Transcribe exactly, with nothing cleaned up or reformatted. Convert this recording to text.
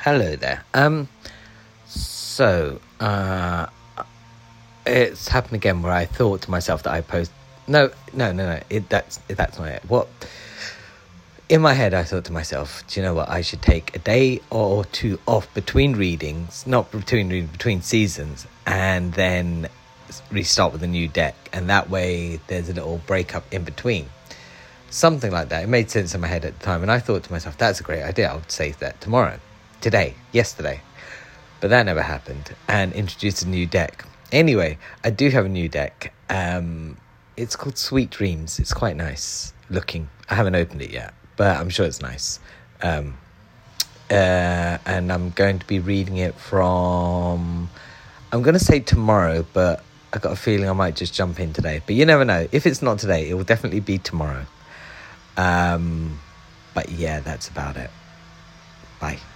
Hello there. Um, so, uh, it's happened again where I thought to myself that I post. No, no, no, no. It, that's that's not it. What? In my head, I thought to myself, do you know what? I should take a day or two off between readings, not between readings, between seasons, and then restart with a new deck. And that way, there's a little breakup in between. Something like that. It made sense in my head at the time, and I thought to myself, that's a great idea. I'll save that tomorrow. Today, yesterday, but that never happened, and introduced a new deck. Anyway, I do have a new deck. Um, it's called Sweet Dreams. It's quite nice looking. I haven't opened it yet, but I'm sure it's nice. Um, uh, and I'm going to be reading it from, I'm going to say tomorrow, but I got a feeling I might just jump in today. But you never know. If it's not today, it will definitely be tomorrow. Um, but yeah, that's about it. Bye.